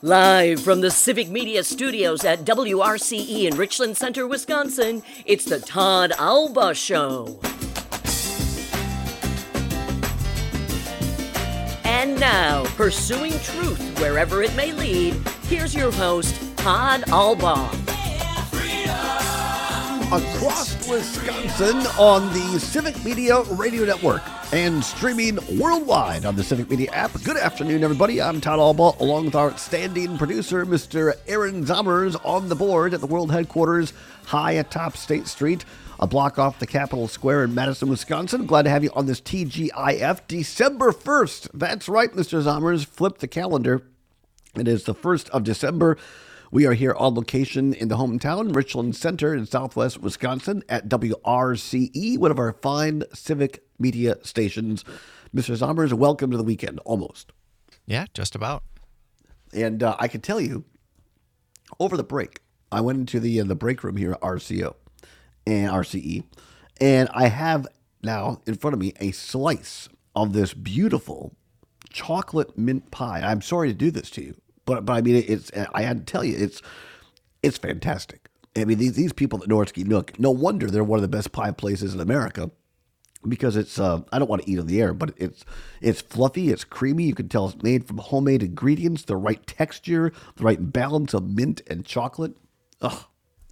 Live from the Civic Media Studios at WRCE in Richland Center, Wisconsin, it's the Todd Alba Show. And now, pursuing truth wherever it may lead, here's your host, Todd Alba. Across Wisconsin on the Civic Media Radio Network and streaming worldwide on the Civic Media app. Good afternoon, everybody. I'm Todd Alba, along with our standing producer, Mr. Aaron Zommers, on the board at the world headquarters high atop State Street, a block off the Capitol Square in Madison, Wisconsin. Glad to have you on this TGIF December 1st. That's right, Mr. Zommers. Flip the calendar. It is the 1st of December. We are here on location in the hometown, Richland Center in southwest Wisconsin at WRCE, one of our fine civic media stations. Mr. Zommers, welcome to the weekend, almost. Yeah, just about. And I can tell you, over the break, I went into the break room here at RCO and RCE, and I have now in front of me a slice of this beautiful chocolate mint pie. I'm sorry to do this to you. But I mean, I had to tell you, it's fantastic. I mean, these people at Nordsky Nook, no wonder they're one of the best pie places in America, because it's, I don't want to eat on the air, but it's fluffy, it's creamy. You can tell it's made from homemade ingredients, the right texture, the right balance of mint and chocolate. Ugh.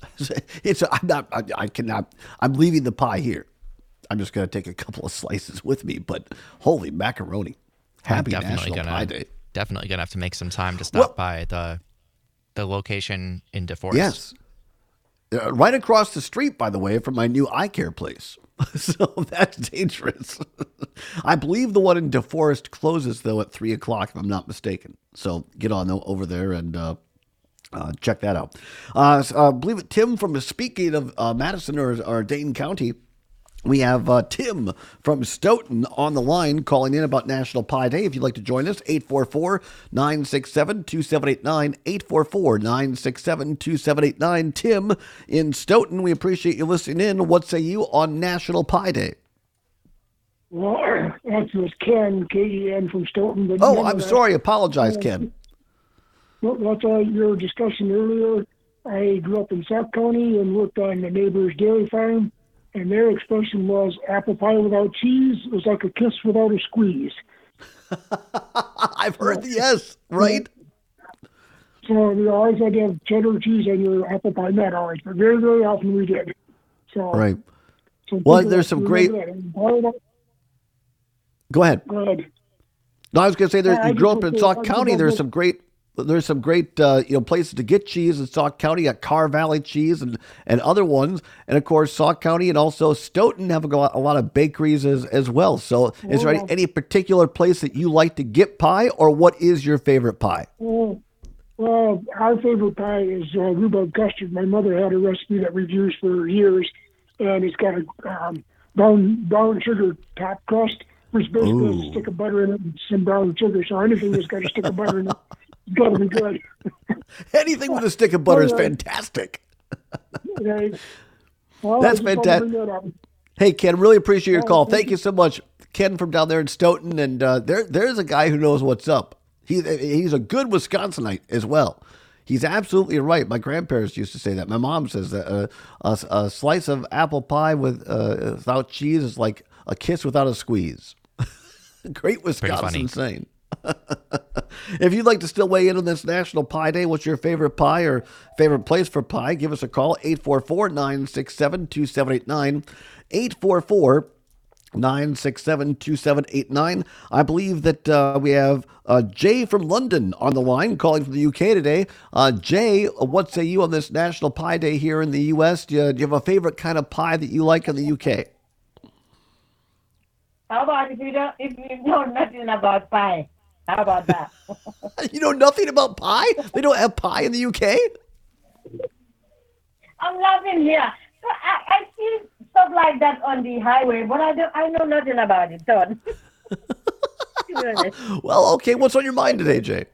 I'm leaving the pie here. I'm just going to take a couple of slices with me, but holy macaroni. Happy National Pie Day. Definitely going to have to make some time to stop by the location in DeForest. Yes. Right across the street, by the way, from my new eye care place. So that's dangerous. I believe the one in DeForest closes, though, at 3 o'clock, if I'm not mistaken. So get on over there and check that out. I believe it, Tim, from speaking of Madison or Dane County, we have Tim from Stoughton on the line calling in about National Pie Day. If you'd like to join us, 844-967-2789, 844-967-2789. Tim in Stoughton, we appreciate you listening in. What say you on National Pie Day? Well, that was Ken, K-E-N from Stoughton. But I'm sorry. Apologize, Ken. Well, that's you were discussing earlier. I grew up in Sauk County and worked on the neighbor's dairy farm. And their expression was, apple pie without cheese is like a kiss without a squeeze. I've heard yes, right? So you always had to have cheddar cheese on your apple pie. Not always, but very, very often we did. So, right. So well, there's some great... Go ahead. Go ahead. No, I was going to say, you grew up in Sauk County. There's some great places to get cheese in Sauk County, at Carr Valley Cheese and other ones. And of course, Sauk County and also Stoughton have a lot of bakeries as well. So is there any particular place that you like to get pie, or what is your favorite pie? Well, our favorite pie is rhubarb custard. My mother had a recipe that we've used for years, and it's got a brown sugar top crust, which basically a stick of butter in it and some brown sugar. So anything that's got a stick of butter in it, it's got to be good. Anything with a stick of butter is fantastic. Well, that's fantastic. Hey, Ken, really appreciate your call. Thank you so much, Ken from down there in Stoughton. And there's a guy who knows what's up. He's a good Wisconsinite as well. He's absolutely right. My grandparents used to say that. My mom says that a slice of apple pie without cheese is like a kiss without a squeeze. Great Wisconsin saying. If you'd like to still weigh in on this National Pie Day, what's your favorite pie or favorite place for pie? Give us a call, 844-967-2789, 844-967-2789. I believe that we have Jay from London on the line calling from the UK today. Jay, what say you on this National Pie Day here in the U.S.? Do you have a favorite kind of pie that you like in the UK? How about if you know nothing about pie? How about that? You know nothing about pie? They don't have pie in the UK? I'm laughing here. So I see stuff like that on the highway, but I know nothing about it, Todd. Well, okay. What's on your mind today, Jay?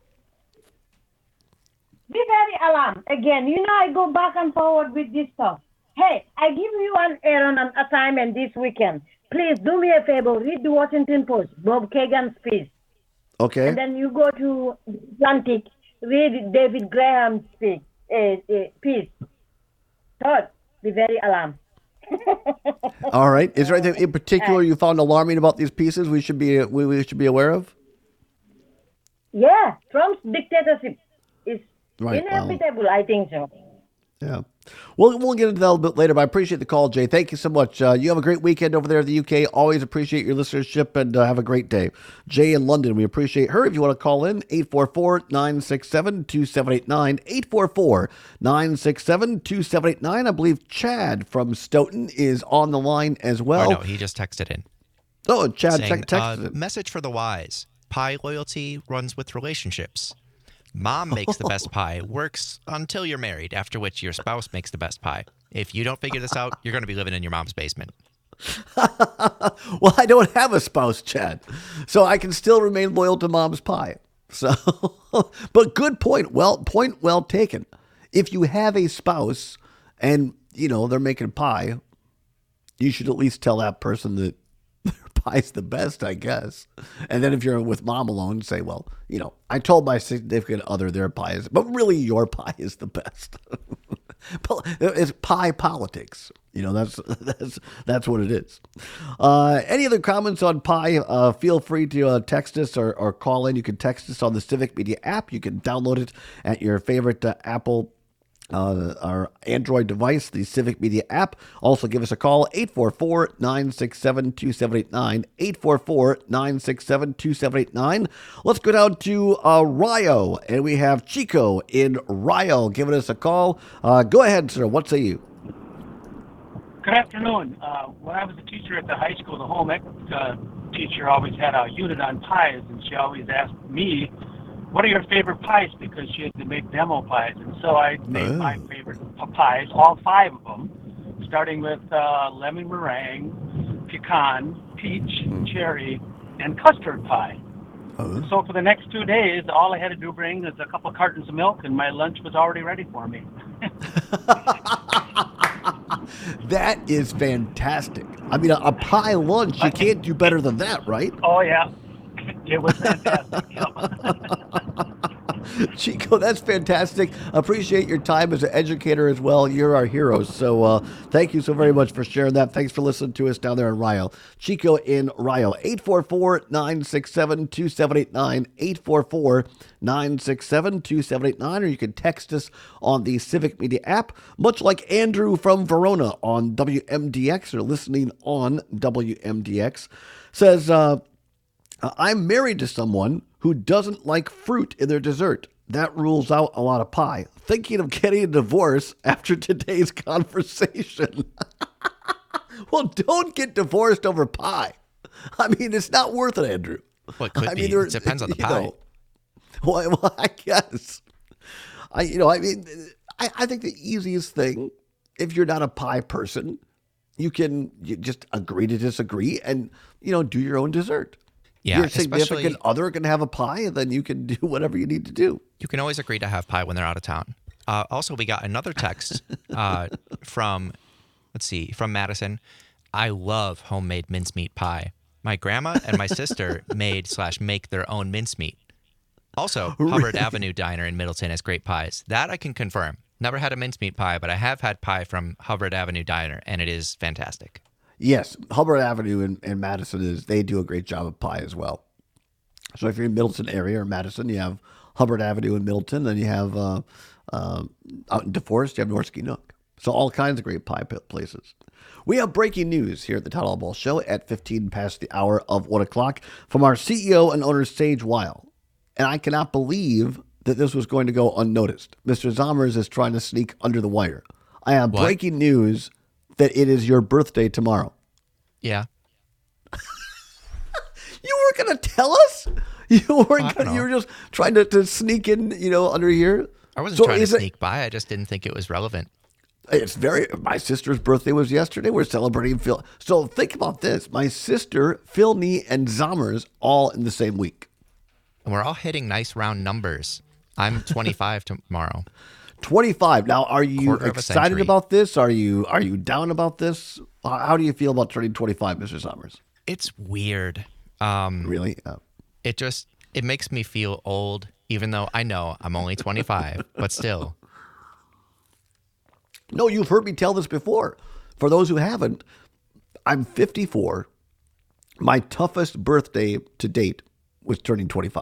Be very alarmed. Again, I go back and forward with this stuff. Hey, I give you an errand assignment this weekend. Please do me a favor. Read the Washington Post, Bob Kagan's piece. Okay. And then you go to Atlantic read David Graham's piece. Thought, be very alarmed. All right. Is there anything in particular you found alarming about these pieces we should be aware of? Yeah, Trump's dictatorship is Right, inevitable. I think so. Yeah. We'll get into that a little bit later, but I appreciate the call, Jay. Thank you so much. You have a great weekend over there in the UK. Always appreciate your listenership, and have a great day. Jay in London, we appreciate her. If you want to call in, 844-967-2789, 844-967-2789. I believe Chad from Stoughton is on the line as well. Oh, no, he just texted in. Oh, Chad saying, texted in. Message for the wise. Pie loyalty runs with relationships. Mom makes the best pie, works until you're married, after which your spouse makes the best pie. If you don't figure this out, you're going to be living in your mom's basement. Well, I don't have a spouse, Chad, so I can still remain loyal to mom's pie. So, but good point. Point well taken. If you have a spouse and, they're making pie, you should at least tell that person that their pie's the best, I guess. And then if you're with mom alone, say, well, I told my significant other their pie is, but really your pie is the best. It's pie politics. That's what it is. Any other comments on pie? Feel free to text us or call in. You can text us on the Civic Media app. You can download it at your favorite Apple our Android device, the Civic Media app. Also give us a call, 844-967-2789, 844-967-2789. Let's go down to Rio, and we have Chico in Rio giving us a call. Go ahead, sir. What say you? Good afternoon. When I was a teacher at the high school, the home ec teacher always had a unit on pies, and she always asked me, what are your favorite pies? Because she had to make demo pies. And so I made my favorite pies, all 5 of them, starting with lemon meringue, pecan, peach, cherry, and custard pie. So for the next 2 days, all I had to do bring is a couple cartons of milk, and my lunch was already ready for me. That is fantastic. I mean, a pie lunch, you can't do better than that, right? Oh, yeah. It was fantastic. Chico, that's fantastic. Appreciate your time as an educator as well. You're our heroes. So thank you so very much for sharing that. Thanks for listening to us down there in Rio. Chico in Rio, 844-967-2789, 844-967-2789, or you can text us on the Civic Media app, much like Andrew from Verona on WMDX, or listening on WMDX, says, I'm married to someone who doesn't like fruit in their dessert. That rules out a lot of pie. Thinking of getting a divorce after today's conversation. Well, don't get divorced over pie. I mean, it's not worth it, Andrew. Well, it could be. It depends on the pie. Well, I guess. I think the easiest thing, if you're not a pie person, you just agree to disagree and, do your own dessert. Yeah, your significant other can have a pie, and then you can do whatever you need to do. You can always agree to have pie when they're out of town. Also, we got another text from Madison. I love homemade mincemeat pie. My grandma and my sister make their own mincemeat. Also, Hubbard Avenue Diner in Middleton has great pies. That I can confirm. Never had a mincemeat pie, but I have had pie from Hubbard Avenue Diner, and it is fantastic. Yes, Hubbard Avenue in Madison they do a great job of pie as well. So if you're in Middleton area or Madison, you have Hubbard Avenue in Middleton, then you have out in DeForest, you have Norski Nook. So all kinds of great pie places. We have breaking news here at the Todd Allball Show at 15 past the hour of 1 o'clock from our CEO and owner, Sage Weil. And I cannot believe that this was going to go unnoticed. Mr. Zommers is trying to sneak under the wire. I have breaking news that it is your birthday tomorrow. Yeah. You weren't going to tell us? You were just trying to sneak in, under here? I wasn't trying to sneak by. I just didn't think it was relevant. My sister's birthday was yesterday. We're celebrating Phil. So think about this. My sister, Philney, and Zommers all in the same week. And we're all hitting nice round numbers. I'm 25 tomorrow. 25. Now, are you excited about this? Are you down about this? How do you feel about turning 25, Mr. Zommers? It's weird. Really? It makes me feel old even though I know I'm only 25, but still. No, you've heard me tell this before. For those who haven't, I'm 54. My toughest birthday to date was turning 25.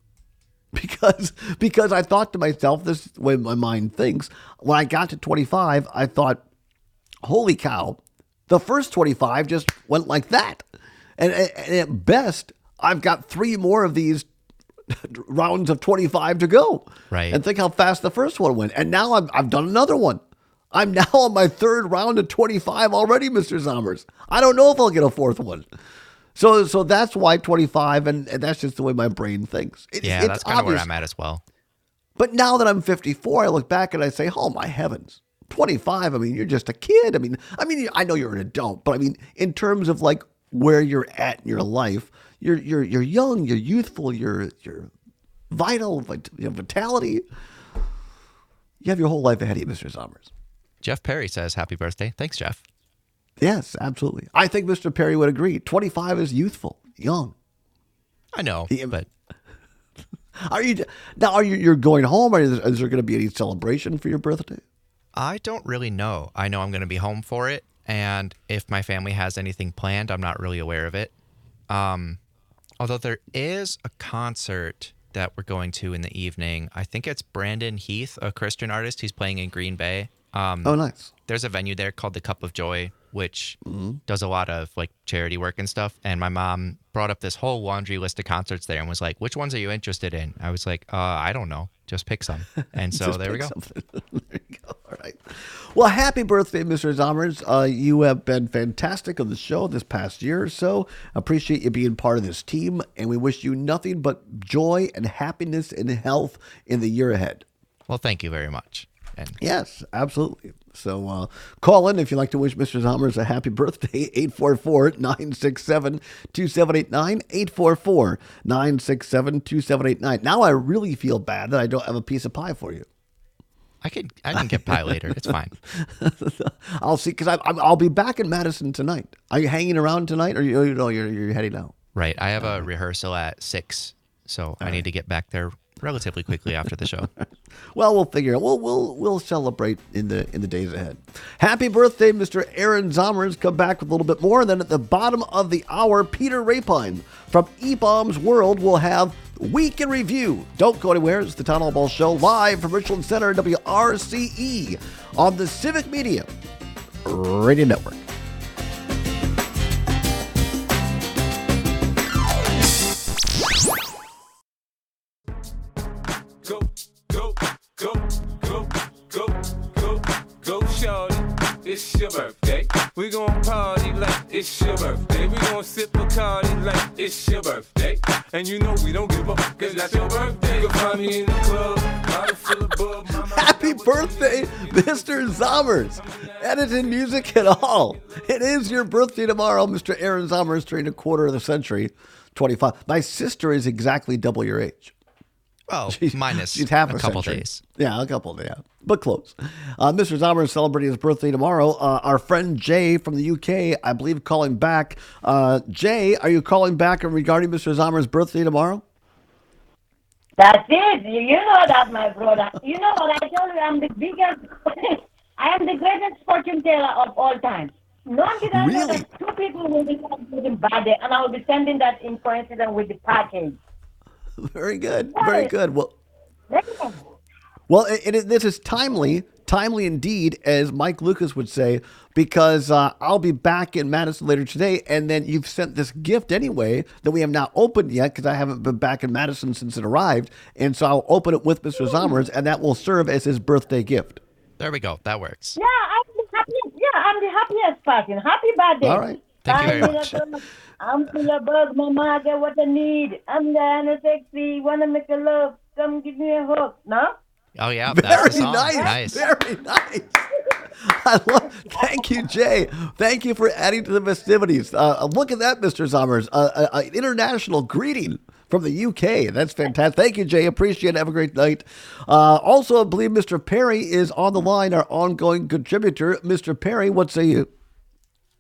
Because I thought to myself, this is the way my mind thinks, when I got to 25, I thought, holy cow, the first 25 just went like that. And at best, I've got 3 more of these rounds of 25 to go. Right. And think how fast the first one went. And now I've done another one. I'm now on my 3rd round of 25 already, Mr. Zommers. I don't know if I'll get a 4th one. So that's why 25, and that's just the way my brain thinks. That's kind of where I'm at as well. But now that I'm 54, I look back and I say, oh my heavens, 25, I mean, you're just a kid. I mean, I know you're an adult, but I mean, in terms of like where you're at in your life, you're young, you're youthful, you're vital, you have vitality. You have your whole life ahead of you, Mr. Zommers. Jeff Perry says, happy birthday. Thanks, Jeff. Yes, absolutely. I think Mr. Perry would agree. 25 is youthful, young. I know, but you're going home? Or is there going to be any celebration for your birthday? I don't really know. I know I'm going to be home for it, and if my family has anything planned, I'm not really aware of it. Although there is a concert that we're going to in the evening. I think it's Brandon Heath, a Christian artist. He's playing in Green Bay. Oh, nice. There's a venue there called the Cup of Joy, which does a lot of like charity work and stuff. And my mom brought up this whole laundry list of concerts there and was like, which ones are you interested in? I was like, I don't know. Just pick some. And so there we go. There you go. All right. Well, happy birthday, Mr. Zommers. You have been fantastic on the show this past year or so. Appreciate you being part of this team. And we wish you nothing but joy and happiness and health in the year ahead. Well, thank you very much. And yes, absolutely. So call in if you'd like to wish Mr. Zommers a happy birthday, 844-967-2789, 844-967-2789. Now I really feel bad that I don't have a piece of pie for you. I can get pie later. It's fine. I'll see, because I'll be back in Madison tonight. Are you hanging around tonight, or you're heading out? Right. I have a rehearsal at 6, so I need to get back there relatively quickly after the show. Well, we'll figure it. We'll celebrate in the days ahead. Happy birthday, Mr. Aaron Zommers. Come back with a little bit more. And then at the bottom of the hour, Peter Rapine from E-Bombs World will have Week in Review. Don't go anywhere. It's the Town Hall Ball Show live from Richland Center, WRCE, on the Civic Media Radio Network. It's your birthday. We gon' party like it's your birthday. We gon' sip Bacardi like it's your birthday. And you know we don't give up, cause that's your birthday. You'll find me in the club, bottle full of bub. Happy birthday, Mr. Zommers. Editing music and all. It is your birthday tomorrow, Mr. Aaron Zommers, turning a quarter of the century, 25. My sister is exactly double your age. Oh, minus she's half a couple century. days. Yeah, a couple days, but close. Mr. Zommers is celebrating his birthday tomorrow. Our friend Jay from the UK, I believe, calling back. Jay, are you calling back regarding Mr. Zommers' birthday tomorrow? That's it. You know that, my brother. You know what I told you? I'm the biggest. I am the greatest fortune teller of all time. Not that I know Really? that 2 people will be celebrating birthday, and I will be sending that in coincidence with the package. Very good. Very good. Well, Listen. this is timely indeed, as Mike Lucas would say, because I'll be back in Madison later today, and then you've sent this gift anyway that we have not opened yet, because I haven't been back in Madison since it arrived, and so I'll open it with Mr. Zommers, and that will serve as his birthday gift. There we go. That works. Yeah, I'm the happiest person. Happy birthday. All right. Thank you very much. I'm full of bugs, mama. I get what I need. I'm kinda sexy. Wanna make a love? Come give me a hug. No? Oh, yeah. That's the Very song. nice. Very nice. Thank you, Jay. Thank you for adding to the festivities. Look at that, Mr. Zommers. An international greeting from the UK. That's fantastic. Thank you, Jay. Appreciate it. Have a great night. Also, I believe Mr. Perry is on the line, our ongoing contributor. Mr. Perry, what say you?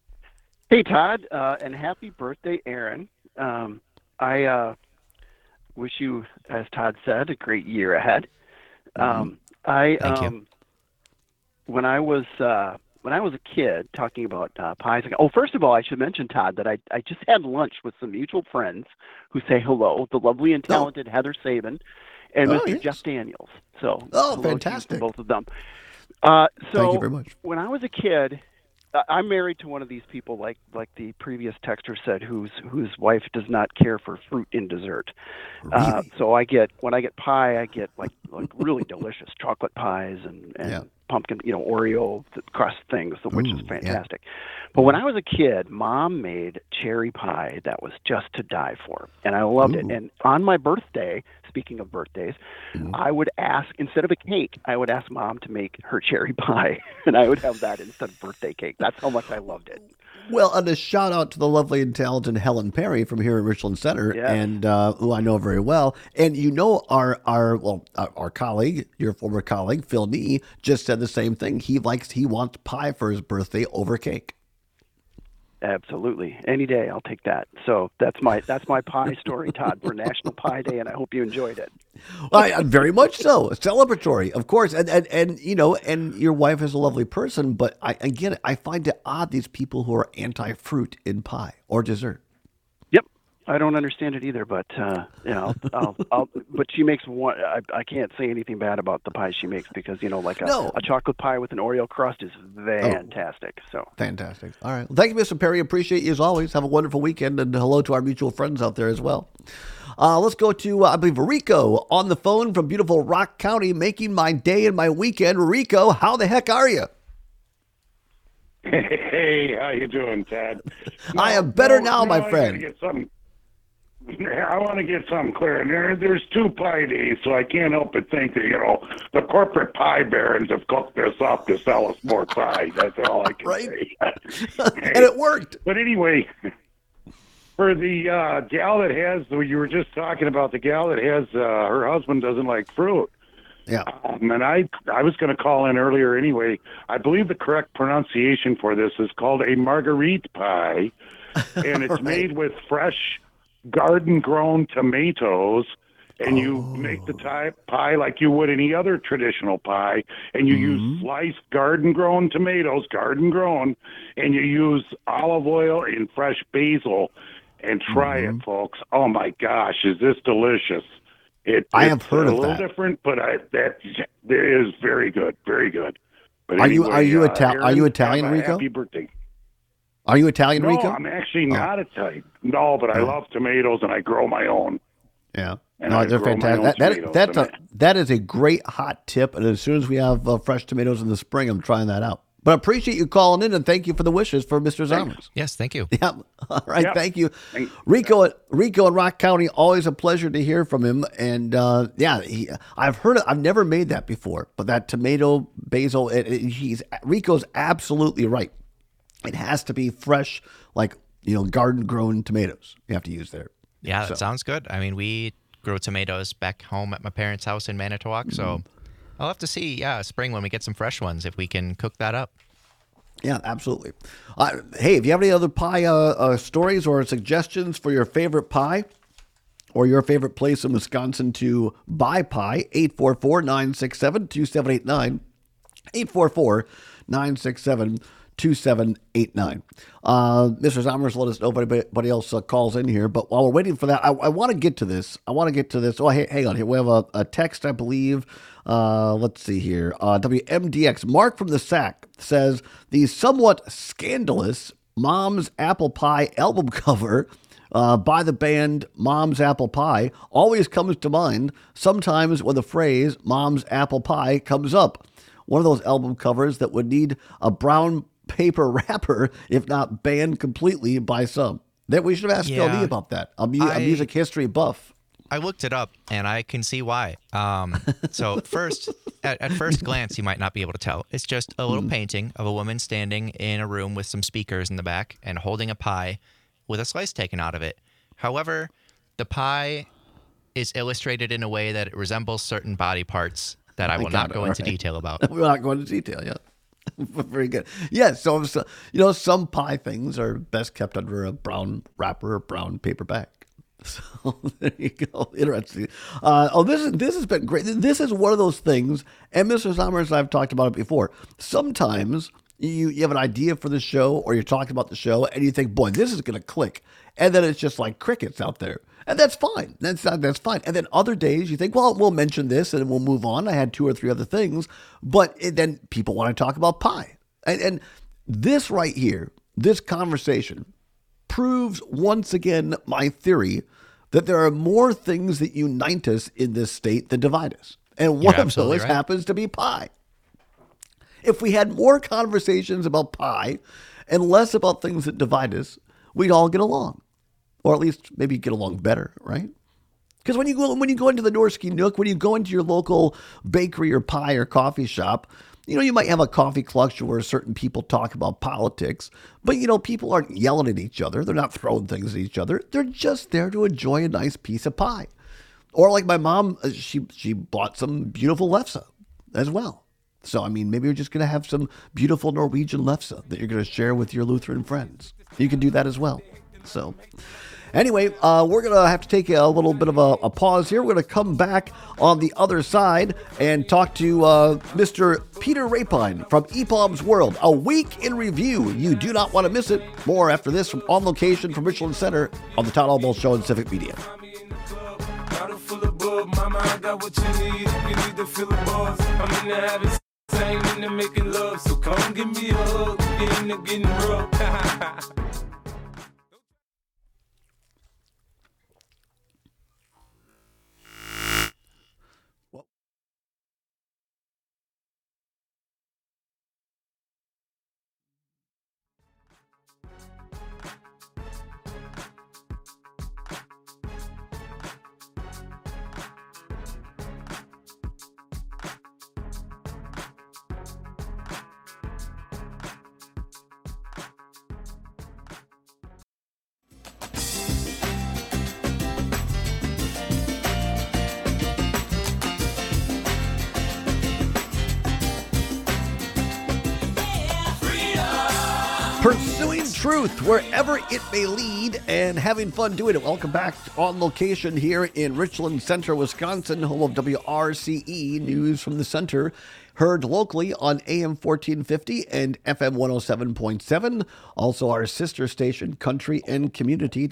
Hey, Todd, and happy birthday, Aaron. wish you, as Todd said, a great year ahead. Thank you. When I was a kid, talking about pies. First of all, I should mention, Todd, that I just had lunch with some mutual friends who say hello, the lovely and talented Heather Sabin and Mr. Yes. Jeff Daniels. So, hello fantastic. to both of them. Thank you very much. When I was a kid, I'm married to one of these people, like the previous texter said, whose wife does not care for fruit in dessert. Really? So when I get pie, I get like really delicious chocolate pies and pumpkin, Oreo crust things, which is fantastic. But when I was a kid, Mom made cherry pie that was just to die for, and I loved it. And on my birthday, speaking of birthdays, I would ask, instead of a cake, I would ask Mom to make her cherry pie, and I would have that instead of birthday cake. That's how much I loved it. Well, and a shout out to the lovely and talented Helen Perry from here at Richland Center, and who I know very well. And our colleague, your former colleague, Phil Nee, just said the same thing. He wants pie for his birthday over cake. Absolutely. Any day, I'll take that. So that's my pie story, Todd, for National Pie Day, and I hope you enjoyed it. Very much so. Celebratory, of course. And your wife is a lovely person, but I find it odd, these people who are anti-fruit in pie or dessert. Yep. I don't understand it either, but but she makes one. I can't say anything bad about the pie she makes because a chocolate pie with an Oreo crust is fantastic. So fantastic. All right. Well, thank you, Mr. Perry. Appreciate you as always. Have a wonderful weekend, and hello to our mutual friends out there as well. Let's go to I believe Rico on the phone from beautiful Rock County, making my day and my weekend. Rico, how the heck are you? Hey, how you doing, Ted? I am better now, my friend. I want to get something clear. There's 2 pie days, so I can't help but think that, the corporate pie barons have cooked this up to sell us more pie. That's all I can say. And it worked. But anyway, for the gal that has, you were just talking about the gal that has, her husband doesn't like fruit. Yeah. And I was going to call in earlier anyway. I believe the correct pronunciation for this is called a marguerite pie, and it's made with fresh garden-grown tomatoes, and you make the pie like you would any other traditional pie, and you use sliced garden-grown tomatoes, garden-grown, and you use olive oil and fresh basil, and try it, folks. Oh, my gosh, is this delicious. I have heard of that. It's a little different, but that is very good, very good. But are you Italian, Rico? Happy birthday. Are you Italian, Rico? No, I'm actually not Italian. No, but I love tomatoes, and I grow my own. Yeah. And they're fantastic. That is a great hot tip, and as soon as we have fresh tomatoes in the spring, I'm trying that out. But I appreciate you calling in, and thank you for the wishes for Mr. Zommers. Yes, thank you. Yeah. All right, thank you. Rico in Rock County, always a pleasure to hear from him. And I've heard it. I've never made that before, but that tomato basil, Rico's absolutely right. It has to be fresh, garden-grown tomatoes you have to use there. Yeah, that sounds good. I mean, we grow tomatoes back home at my parents' house in Manitowoc, so I'll have to see, spring when we get some fresh ones, if we can cook that up. Yeah, absolutely. Hey, if you have any other pie stories or suggestions for your favorite pie or your favorite place in Wisconsin to buy pie, 844-967-2789, 844-967-2789. Mr. Zommers, let us know if anybody else calls in here. But while we're waiting for that, I want to get to this. Oh, hang on here. We have a text, I believe. Let's see here. WMDX. Mark from the Sack says, the somewhat scandalous Mom's Apple Pie album cover by the band Mom's Apple Pie always comes to mind sometimes when the phrase Mom's Apple Pie comes up. One of those album covers that would need a brown paper wrapper, if not banned completely by some. That we should have asked Phil Nee about that. A music history buff. I looked it up, and I can see why. So first, at first glance, you might not be able to tell. It's just a little painting of a woman standing in a room with some speakers in the back and holding a pie with a slice taken out of it. However, the pie is illustrated in a way that it resembles certain body parts that I will not go into detail about. We're not going into detail, yeah. Very good. Yeah, so some pie things are best kept under a brown wrapper or brown paper bag. So there you go. Interesting. This has been great. This is one of those things, and Mr. Sommers and I have talked about it before. Sometimes you have an idea for the show, or you're talking about the show, and you think, boy, this is going to click. And then it's just like crickets out there. And that's fine. That's fine. And then other days you think, well, we'll mention this and we'll move on. I had 2 or 3 other things. But then people want to talk about pie. And this right here, this conversation, proves once again my theory that there are more things that unite us in this state than divide us. And one of those happens to be pie. If we had more conversations about pie and less about things that divide us, we'd all get along. Or at least maybe get along better, right? Because when you go into the Norski Nook, when you go into your local bakery or pie or coffee shop, you might have a coffee clutch where certain people talk about politics, but people aren't yelling at each other. They're not throwing things at each other. They're just there to enjoy a nice piece of pie. Or like my mom, she bought some beautiful lefse as well. So, maybe you're just going to have some beautiful Norwegian lefse that you're going to share with your Lutheran friends. You can do that as well. So, anyway, we're going to have to take a little bit of a pause here. We're going to come back on the other side and talk to Mr. Peter Rapine from EPOM's World. A week in review. You do not want to miss it. More after this from On Location from Richland Center on the Todd Albaugh Show on Civic Media. Mama, I got what you need if you need to feel the buzz. I'm in the having same in the making love. So come give me a hug. Get in the getting rough. Pursuing truth wherever it may lead and having fun doing it. Welcome back On Location here in Richland Center, Wisconsin, home of WRCE News from the Center. Heard locally on AM 1450 and FM 107.7. Also our sister station, Country and Community,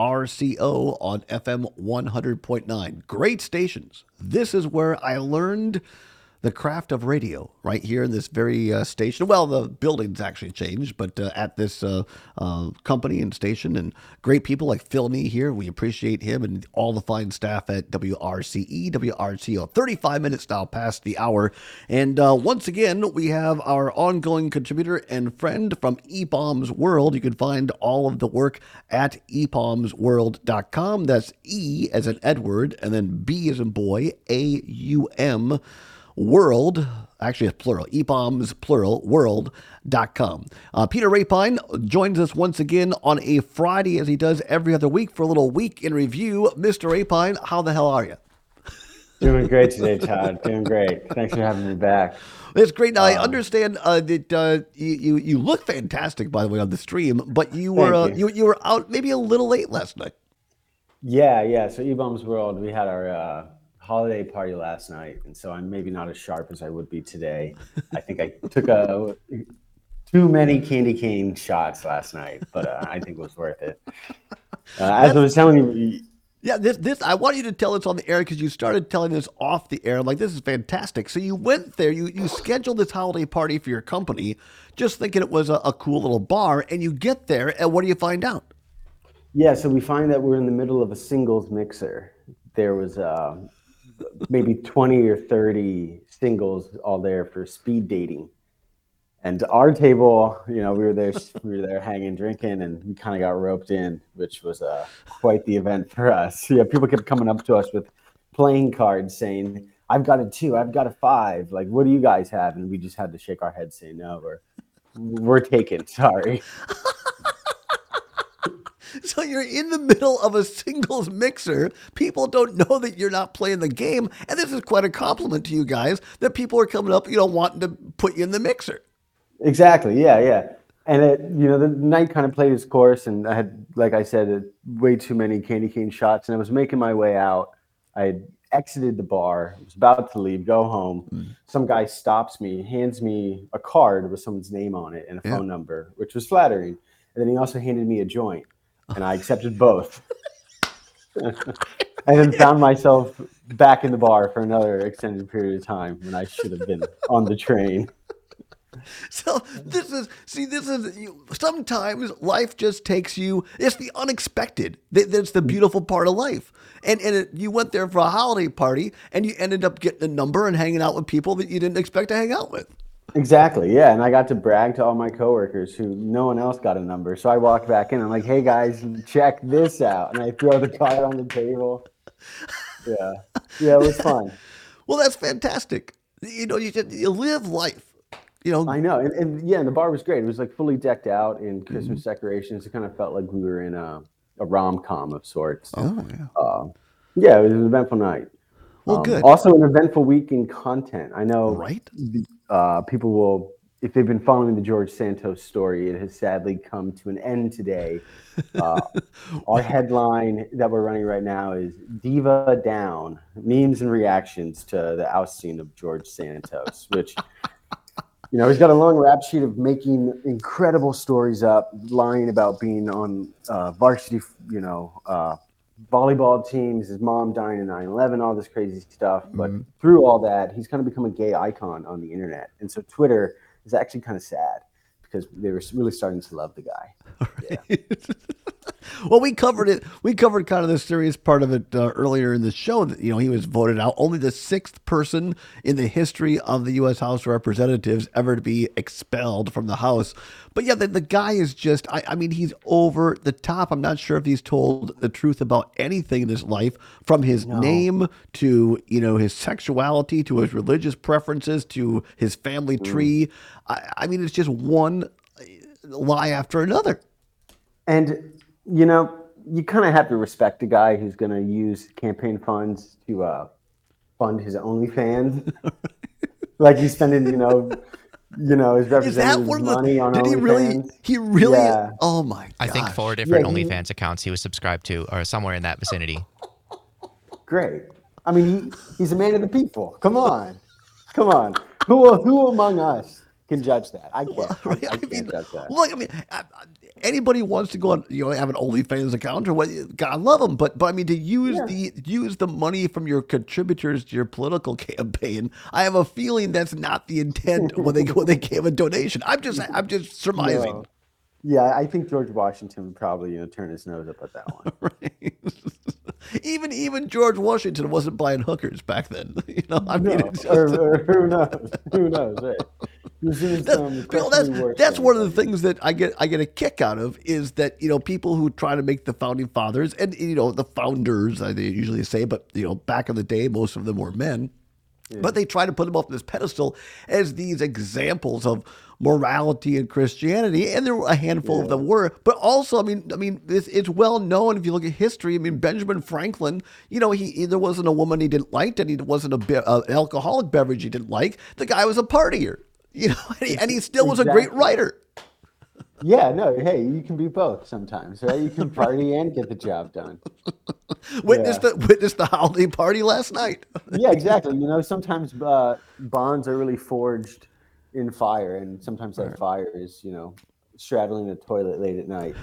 WRCO on FM 100.9. Great stations. This is where I learned the craft of radio, right here in this very station. Well, the building's actually changed, but at this company and station, and great people like Phil Nee here. We appreciate him and all the fine staff at WRCE, WRCO. 35 minutes now past the hour. And once again, we have our ongoing contributor and friend from EPOM's World. You can find all of the work at epomsworld.com. That's E as in Edward, and then B as in boy, AUM. World, actually it's plural, EPOMs, plural, world.com. Peter Rapine joins us once again on a Friday, as he does every other week, for a little week in review. Mr. Rapine, how the hell are you? Doing great today, Todd. Doing great. Thanks for having me back. It's great. Now, I understand that you look fantastic, by the way, on the stream, but you were out maybe a little late last night. Yeah. So EPOM's World, we had our holiday party last night, and so I'm maybe not as sharp as I would be today. I think I took too many candy cane shots last night, but I think it was worth it. As I was telling you. Yeah, this I want you to tell us on the air, because you started telling us off the air. I'm like, this is fantastic. So you went there, you scheduled this holiday party for your company, just thinking it was a cool little bar, and you get there, and what do you find out? Yeah, so we find that we're in the middle of a singles mixer. There was maybe 20 or 30 singles all there for speed dating. And our table, we were there hanging, drinking, and we kind of got roped in, which was quite the event for us. Yeah, people kept coming up to us with playing cards saying, "I've got a 2, I've got a 5. Like, what do you guys have?" And we just had to shake our heads, saying, "No, we're taken. Sorry." So you're in the middle of a singles mixer. People don't know that you're not playing the game. And this is quite a compliment to you guys that people are coming up, wanting to put you in the mixer. Exactly. Yeah. And the night kind of played its course, and I had, like I said, way too many candy cane shots, and I was making my way out. I had exited the bar, was about to leave, go home. Some guy stops me, hands me a card with someone's name on it and a phone number, which was flattering. And then he also handed me a joint, and I accepted both. And then found myself back in the bar for another extended period of time when I should have been on the train. So this is sometimes life just takes you. It's the unexpected. That's the beautiful part of life. And you went there for a holiday party, and you ended up getting a number and hanging out with people that you didn't expect to hang out with. Exactly, yeah. And I got to brag to all my coworkers who no one else got a number. So I walked back in. I'm like, "Hey guys, check this out!" And I throw the card on the table. Yeah, it was fun. Well, that's fantastic. You live life. I know, and the bar was great. It was like fully decked out in Christmas decorations. It kind of felt like we were in a rom-com of sorts. Oh yeah. Yeah, it was an eventful night. Well, good. Also, an eventful week in content. I know, right? People will, if they've been following the George Santos story, it has sadly come to an end today. Our headline that we're running right now is "Diva Down: Memes and Reactions to the Ousting of George Santos," which. He's got a long rap sheet of making incredible stories up, lying about being on varsity, volleyball teams, his mom dying in 9/11, all this crazy stuff. But through all that, he's kind of become a gay icon on the internet. And so Twitter is actually kind of sad because they were really starting to love the guy. Right. Yeah. Well, we covered it. We covered kind of the serious part of it earlier in the show. That, he was voted out, only the 6th person in the history of the U.S. House of Representatives ever to be expelled from the House. But yeah, the guy is just, I mean, he's over the top. I'm not sure if he's told the truth about anything in his life, from his name to, his sexuality, to his religious preferences, to his family tree. I mean, it's just one lie after another. And you kind of have to respect a guy who's going to use campaign funds to fund his OnlyFans. Like he's spending, his representative's money on did OnlyFans. He really? Yeah. Oh my God. I think 4 different OnlyFans accounts he was subscribed to, or somewhere in that vicinity. Great. I mean, he's a man of the people. Come on. Who among us can judge that? I can't. I can't judge that. Look, I mean, anybody wants to go on, have an OnlyFans account or what? God love them, but I mean, to use the money from your contributors to your political campaign, I have a feeling that's not the intent when they gave a donation. I'm just surmising. No. Yeah, I think George Washington would probably turn his nose up at that one. Right. Even George Washington wasn't buying hookers back then. I mean, or who knows? Who knows? Right? That's one of the things that I get a kick out of, is that people who try to make the founding fathers and the founders, they usually say, but back in the day most of them were men. Yeah. But they try to put them up on this pedestal as these examples of morality and Christianity, and there were a handful of them were. But also, I mean, it's well known if you look at history. I mean, Benjamin Franklin, there wasn't a woman he didn't like, and he wasn't an alcoholic beverage he didn't like. The guy was a partier, and he still was a great writer. Yeah, no, hey, you can be both sometimes, right? You can party and get the job done. Witness the holiday party last night. Yeah, exactly. Sometimes bonds are really forged in fire, and sometimes that fire is, straddling the toilet late at night.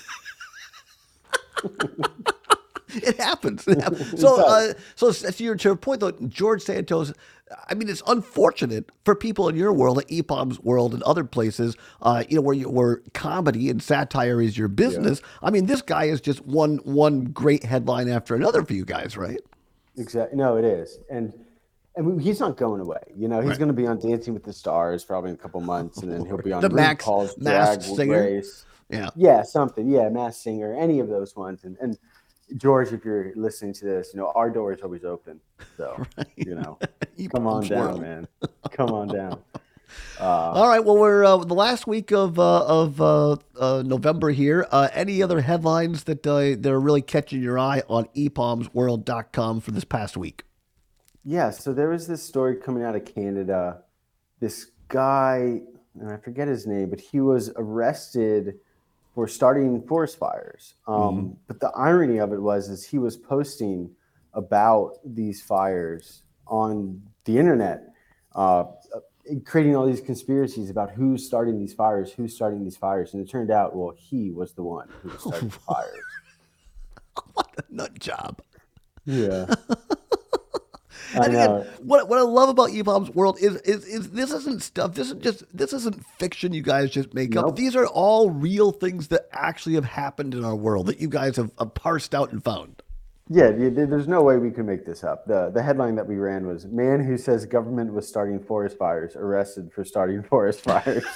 It happens. So to your point, though, George Santos, I mean, it's unfortunate for people in your world, like EPOM's world and other places, where comedy and satire is your business. Yeah. I mean, this guy is just one great headline after another for you guys, right? Exactly. No, it is. And he's not going away. He's going to be on Dancing with the Stars probably in a couple months, and then he'll be on the Masked Singer. Race. Yeah, something. Yeah, Masked Singer, any of those ones. And George, if you're listening to this, our door is always open. So, come on down, man. Come on down. All right. Well, we're the last week of November here. Any other headlines that are really catching your eye on epomsworld.com for this past week? Yeah. So there was this story coming out of Canada. This guy, and I forget his name, but he was arrested for starting forest fires. But the irony of it is he was posting about these fires on the internet, creating all these conspiracies about who's starting these fires. And it turned out, well, he was the one who was starting the fires. What a nut job. Yeah. And again, what I love about EPOM's world is this isn't stuff. This isn't fiction you guys just make up. These are all real things that actually have happened in our world that you guys have parsed out and found. Yeah, there's no way we could make this up. The headline that we ran was "Man who says government was starting forest fires arrested for starting forest fires."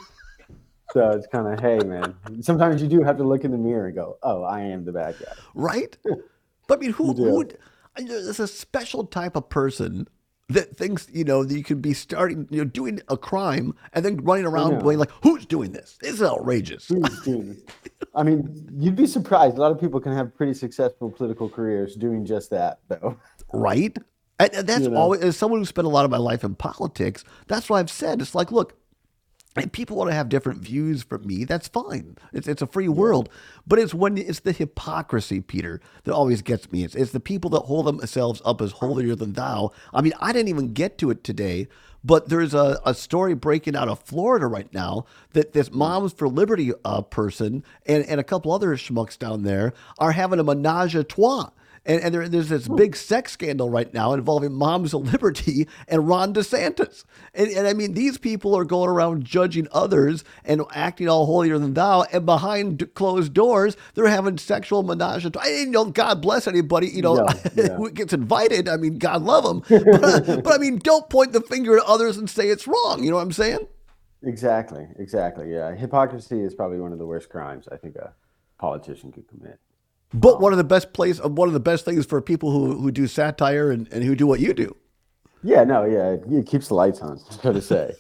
So it's kind of, hey, man. Sometimes you do have to look in the mirror and go, "Oh, I am the bad guy." Right? But I mean, who? There's a special type of person that thinks, that you could be starting, doing a crime and then running around going like, who's doing this? This is outrageous. Who's doing this? I mean, you'd be surprised. A lot of people can have pretty successful political careers doing just that, though. Right? And that's always, as someone who spent a lot of my life in politics, that's what I've said. It's like, look, and people want to have different views from me. That's fine. It's a free world. But it's the hypocrisy, Peter, that always gets me. It's the people that hold themselves up as holier than thou. I mean, I didn't even get to it today, but there's a story breaking out of Florida right now that this Moms for Liberty person and a couple other schmucks down there are having a menage a trois. And there's this big sex scandal right now involving Moms of Liberty and Ron DeSantis. And I mean, these people are going around judging others and acting all holier than thou. And behind closed doors, they're having sexual menage a trois. God bless anybody, who gets invited. I mean, God love them. But I mean, don't point the finger at others and say it's wrong. You know what I'm saying? Exactly. Yeah. Hypocrisy is probably one of the worst crimes I think a politician could commit. But one of the best things for people who do satire and who do what you do. Yeah, it keeps the lights on, so to say.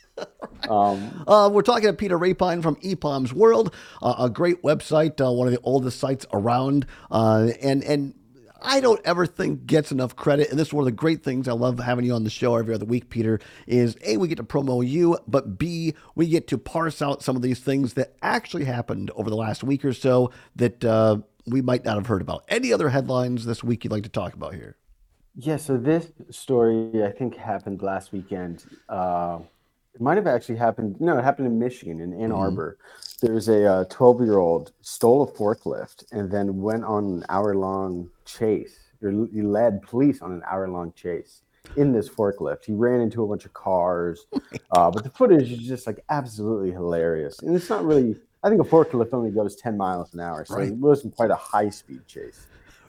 We're talking to Peter Rapine from EPOM's World, a great website, one of the oldest sites around, and I don't ever think gets enough credit. And this is one of the great things I love having you on the show every other week, Peter, is A, we get to promo you, but B, we get to parse out some of these things that actually happened over the last week or so that we might not have heard about. Any other headlines this week you'd like to talk about here? Yeah, so this story, I think, happened last weekend. It might have actually happened. No, it happened in Michigan, in Ann Arbor. There's a 12-year-old stole a forklift and then went on an hour-long chase. He led police on an hour-long chase in this forklift. He ran into a bunch of cars, but the footage is just like absolutely hilarious. And it's not really. I think a forklift only goes 10 miles an hour, so it wasn't quite a high-speed chase.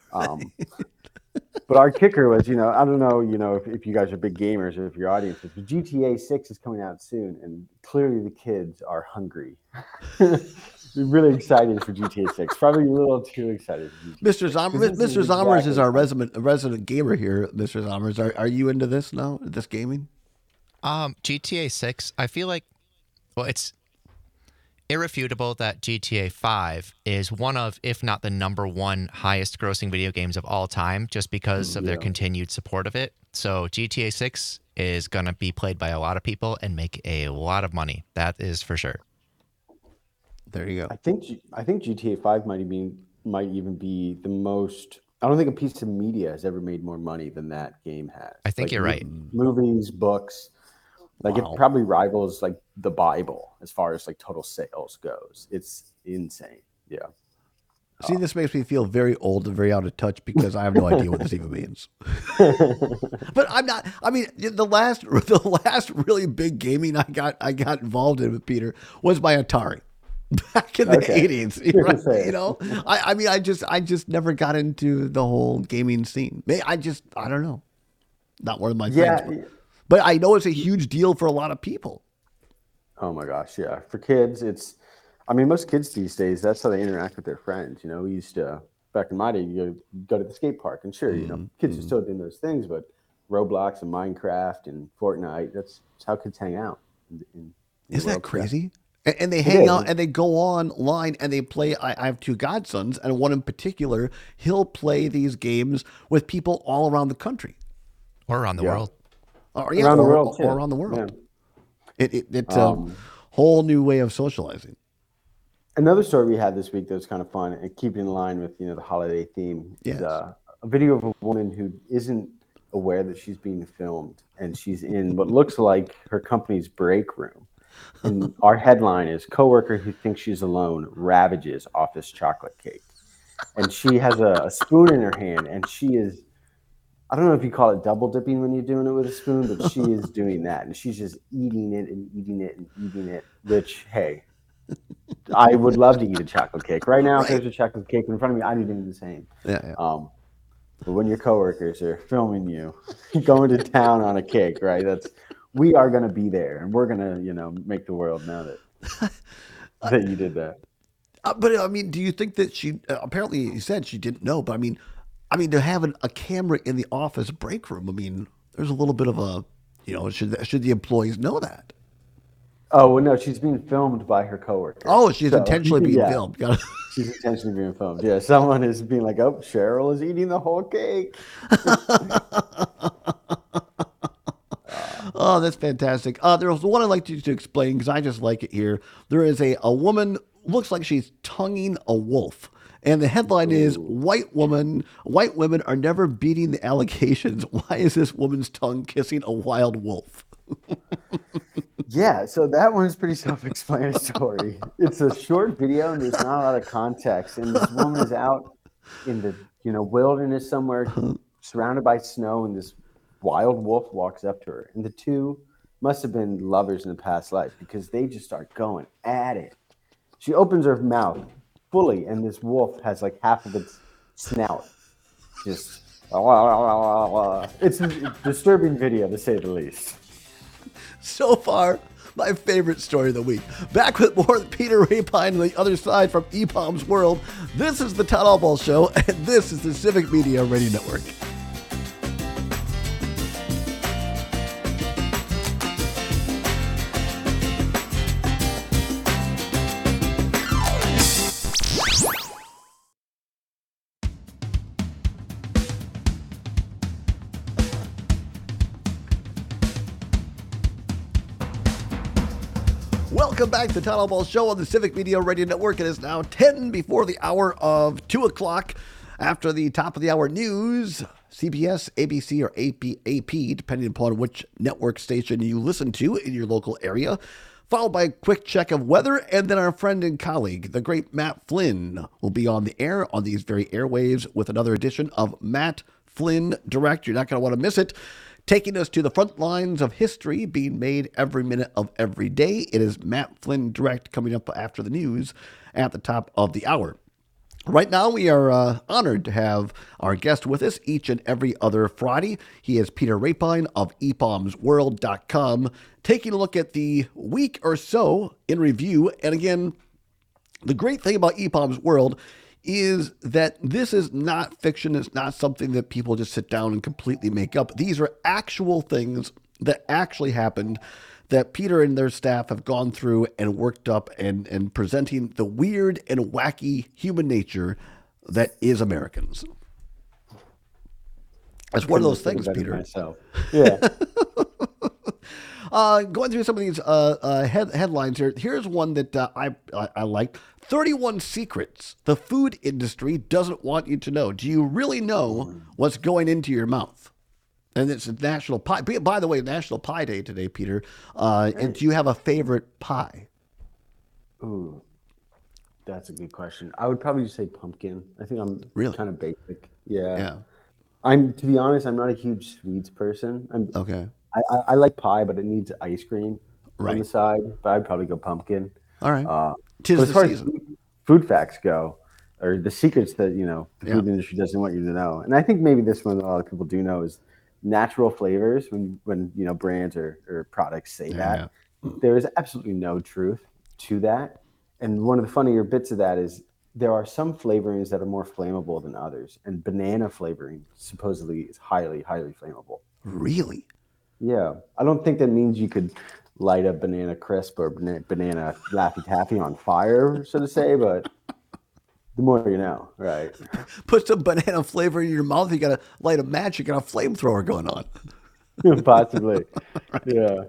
But our kicker was, I don't know, if you guys are big gamers or if your audience is, but GTA 6 is coming out soon, and clearly the kids are hungry. They're really excited for GTA 6. Probably a little too excited for GTA 6. Mr. Zommers is our resident gamer here. Mr. Zommers, are you into this now? This gaming? GTA 6. I feel like, it's irrefutable that GTA 5 is one of, if not the number one highest grossing video games of all time, just because of their continued support of it. So GTA 6 is going to be played by a lot of people and make a lot of money. That is for sure. There you go. I think GTA 5 might even be the most. I don't think a piece of media has ever made more money than that game has. I think you're right. Movies, books. It probably rivals the Bible as far as total sales goes. It's insane. Yeah. See, this makes me feel very old and very out of touch because I have no idea what this even means. But I'm not. I mean, the last really big gaming I got involved in with Peter was my Atari back in the 80s. Right? I just never got into the whole gaming scene. I don't know. Not one of my things. But I know it's a huge deal for a lot of people. Oh my gosh, yeah. For kids, most kids these days, that's how they interact with their friends. We used to, back in my day, you go to the skate park, and sure, kids are still doing those things, but Roblox and Minecraft and Fortnite, that's how kids hang out. Isn't that crazy? And they hang out and they go online and they play. I have two godsons, and one in particular, he'll play these games with people all around the country. Or around the world. Around the world. Or around the world. Yeah. whole new way of socializing. Another story we had this week that was kind of fun and keeping in line with the holiday theme is a video of a woman who isn't aware that she's being filmed, and she's in what looks like her company's break room. And our headline is "Coworker who thinks she's alone ravages office chocolate cake." And she has a spoon in her hand, and she is, I don't know if you call it double dipping when you're doing it with a spoon, but she is doing that, and she's just eating it and eating it and eating it, which, hey, I would love to eat a chocolate cake. Right now, if there's a chocolate cake in front of me, I'd be doing the same. Yeah. But when your coworkers are filming you going to town on a cake, right? We are going to be there, and we're going to, make the world know that you did that. But I mean, do you think that she? Apparently, you said she didn't know. But I mean, to have a camera in the office break room, I mean, there's a little bit of a, should the employees know that? Oh, well, no, she's being filmed by her coworker. Oh, she's intentionally being filmed. She's intentionally being filmed. Yeah, someone is being like, oh, Cheryl is eating the whole cake. Oh, that's fantastic. There's one I'd like to explain because I just like it here. There is a woman, looks like she's tonguing a wolf. And the headline is, white women are never beating the allegations. Why is this woman's tongue kissing a wild wolf? Yeah, so that one's pretty self-explanatory. It's a short video and there's not a lot of context. And this woman is out in the wilderness somewhere, surrounded by snow, and this wild wolf walks up to her. And the two must have been lovers in a past life because they just start going at it. She opens her mouth fully, and this wolf has like half of its snout. Just it's a disturbing video, to say the least. So far, my favorite story of the week. Back with more with Peter Rapine on the other side from EPOM's World. This is the Todd Allball Show, and this is the Civic Media Radio Network. Welcome back to the Todd Allball Show on the Civic Media Radio Network. It is now 10 before the hour of 2 o'clock. After the top of the hour news, CBS, ABC, or AP, depending upon which network station you listen to in your local area, followed by a quick check of weather, and then our friend and colleague, the great Matt Flynn, will be on the air on these very airwaves with another edition of Matt Flynn Direct. You're not going to want to miss it. Taking us to the front lines of history being made every minute of every day. It is Matt Flynn Direct coming up after the news at the top of the hour. Right now, we are honored to have our guest with us each and every other Friday. He is Peter Rapine of EPOMsWorld.com, taking a look at the week or so in review. And again, the great thing about EPOM's World is that this is not fiction. It's not something that people just sit down and completely make up. These are actual things that actually happened that Peter and their staff have gone through and worked up and presenting the weird and wacky human nature that is Americans. It's one of those things, Peter. Myself. Yeah. Going through some of these headlines here. Here's one that I liked. 31 secrets the food industry doesn't want you to know. Do you really know what's going into your mouth? And it's a National Pie. By the way, National Pie Day today, Peter. And do you have a favorite pie? Ooh, that's a good question. I would probably say pumpkin. I think I'm kind of basic. Yeah. To be honest, I'm not a huge sweets person. Okay. I like pie, but it needs ice cream on the side. But I'd probably go pumpkin. All right. As far as food facts go, or the secrets that the food industry doesn't want you to know, and I think maybe this one a lot of people do know is natural flavors. When brands or products say that, there is absolutely no truth to that. And one of the funnier bits of that is there are some flavorings that are more flammable than others, and banana flavoring supposedly is highly, highly flammable. Really? Yeah. I don't think that means you could light a banana crisp or banana Laffy Taffy on fire, so to say, but the more you know, right? Put some banana flavor in your mouth, you got to light a match, you got a flamethrower going on. Possibly. Yeah.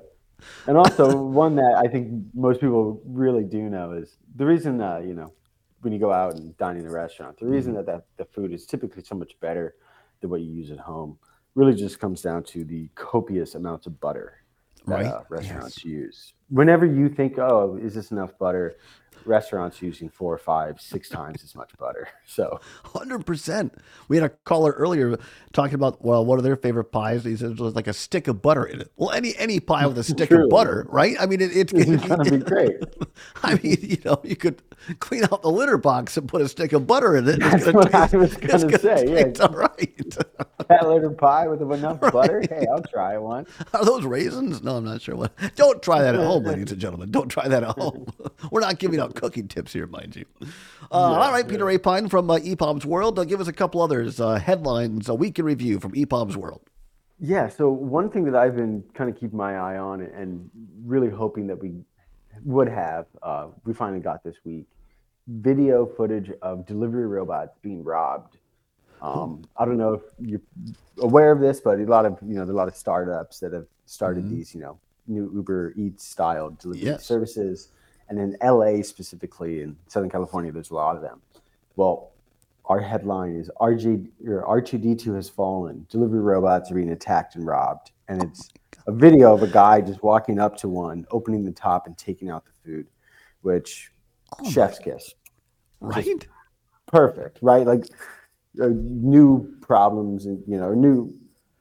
And also one that I think most people really do know is the reason, when you go out and dine in a restaurant, the reason that the food is typically so much better than what you use at home really just comes down to the copious amounts of butter that restaurants use. Whenever you think, oh, is this enough butter? Restaurants using 4, 5, 6 times as much butter. So 100%. We had a caller earlier talking about, well, one of their favorite pies. He said it was like a stick of butter in it. Well, any pie with a stick of butter, right? I mean, it's going to be great. I mean, you could clean out the litter box and put a stick of butter in it. That's what I was going to say. It's all right. That litter pie with enough butter? Hey, I'll try one. Are those raisins? No, I'm not sure what. Don't try that at home, ladies and gentlemen. Don't try that at home. We're not giving out cooking tips here, mind you. All right, Peter Rapine from EPOM's World. Give us a couple others, headlines, a week in review from EPOM's World. Yeah, so one thing that I've been kind of keeping my eye on and really hoping that we would have, we finally got this week, video footage of delivery robots being robbed. I don't know if you're aware of this, but there are a lot of startups that have started these, new Uber Eats style delivery services. And in LA specifically, in Southern California, there's a lot of them. Well, our headline is R2D2 has fallen. Delivery robots are being attacked and robbed. And it's a video of a guy just walking up to one, opening the top and taking out the food, which chef's kiss. Right? Just perfect, right? Like new problems and, new.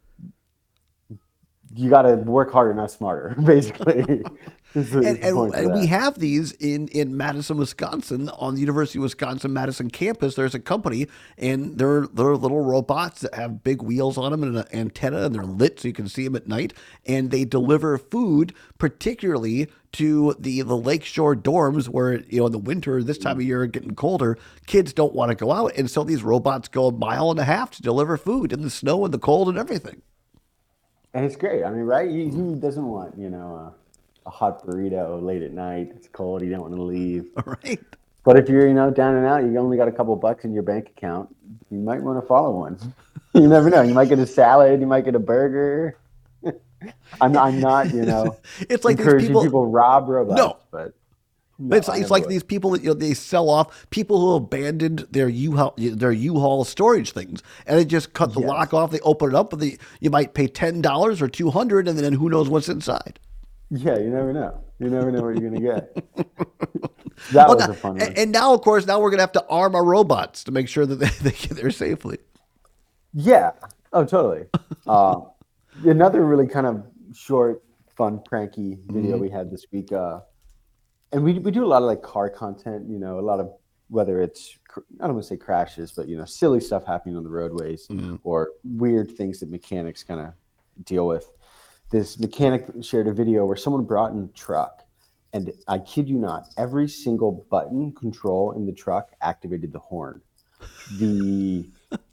You got to work harder, not smarter, basically. And we have these in Madison, Wisconsin, on the University of Wisconsin-Madison campus. There's a company, and they're little robots that have big wheels on them and an antenna, and they're lit so you can see them at night. And they deliver food, particularly to the lakeshore dorms where, in the winter, this time of year, getting colder, kids don't want to go out. And so these robots go 1.5 miles to deliver food in the snow and the cold and everything. And it's great. I mean, right? Who doesn't want, a hot burrito late at night? It's cold. You don't want to leave. Right. But if you're, down and out, you only got a couple bucks in your bank account, you might want to follow one. You never know. You might get a salad. You might get a burger. I'm not, it's like encouraging people rob robots. No. But it's like these people that they sell off, people who abandoned their U-Haul storage things, and they just cut the lock off. They open it up, and you might pay $10 or $200, and then who knows what's inside. Yeah, you never know. You never know what you're going to get. That was a fun one. And now, of course, we're going to have to arm our robots to make sure that they get there safely. Yeah. Oh, totally. Another really kind of short, fun, pranky video we had this week. And we do a lot of car content, a lot of, whether it's, I don't want to say crashes, but, silly stuff happening on the roadways or weird things that mechanics kind of deal with. This mechanic shared a video where someone brought in a truck, and I kid you not, every single button control in the truck activated the horn. The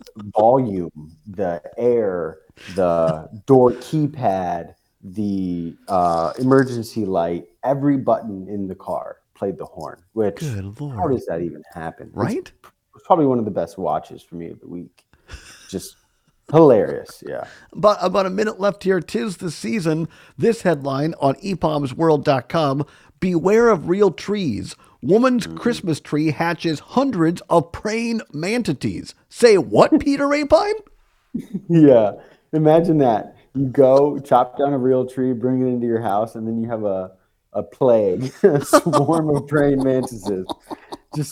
volume, the air, the door keypad, the emergency light, every button in the car played the horn. Which, good Lord, how does that even happen? Right? It's probably one of the best watches for me of the week. Just hilarious, yeah. But about a minute left here. 'Tis the season. This headline on epomsworld.com: beware of real trees. Woman's Christmas tree hatches hundreds of praying manatees. Say what, Peter Rapine? Yeah, imagine that. You go chop down a real tree, bring it into your house, and then you have a plague, a swarm of praying mantises. Just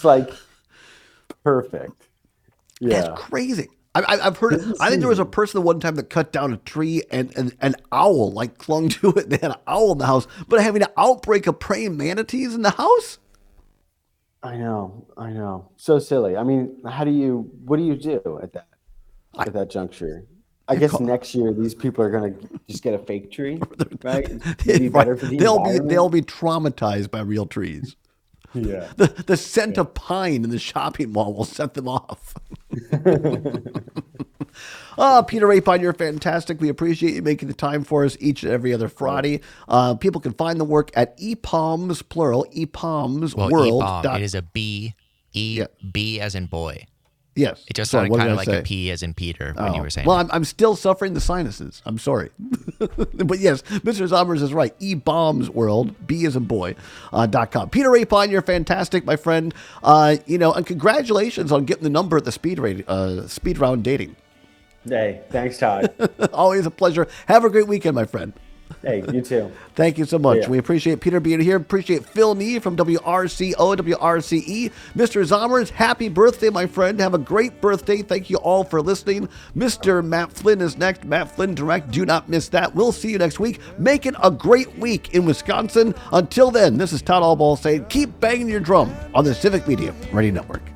perfect. Yeah. That's crazy. I've heard it. I think there was a person one time that cut down a tree and an owl clung to it. They had an owl in the house, but having an outbreak of praying manatees in the house? I know. So silly. I mean, what do you do at that juncture? I guess next year these people are going to just get a fake tree, right? Be better for the environment. They'll be traumatized by real trees. Yeah. The scent of pine in the shopping mall will set them off. Peter Rapine, you're fantastic. We appreciate you making the time for us each and every other Friday. People can find the work at EPOMs, plural, EPOMs World. EPOM, it is a B, B as in boy. Yes. It just Sorry, sounded what kind did of I like say? a P as in Peter when you were saying. Well, I'm still suffering the sinuses. I'm sorry. But yes, Mr. Zommers is right. eBombsWorld, B as in boy, .com. Peter Rapine, you're fantastic, my friend. And congratulations on getting the number at the speed round dating. Hey, thanks, Todd. Always a pleasure. Have a great weekend, my friend. Hey, you too. Thank you so much. Yeah. We appreciate Peter being here. Appreciate Phil Nee from WRCO, WRCE. Mr. Zommers, happy birthday, my friend. Have a great birthday. Thank you all for listening. Mr. Matt Flynn is next. Matt Flynn Direct. Do not miss that. We'll see you next week. Make it a great week in Wisconsin. Until then, this is Todd Allball saying keep banging your drum on the Civic Media Radio Network.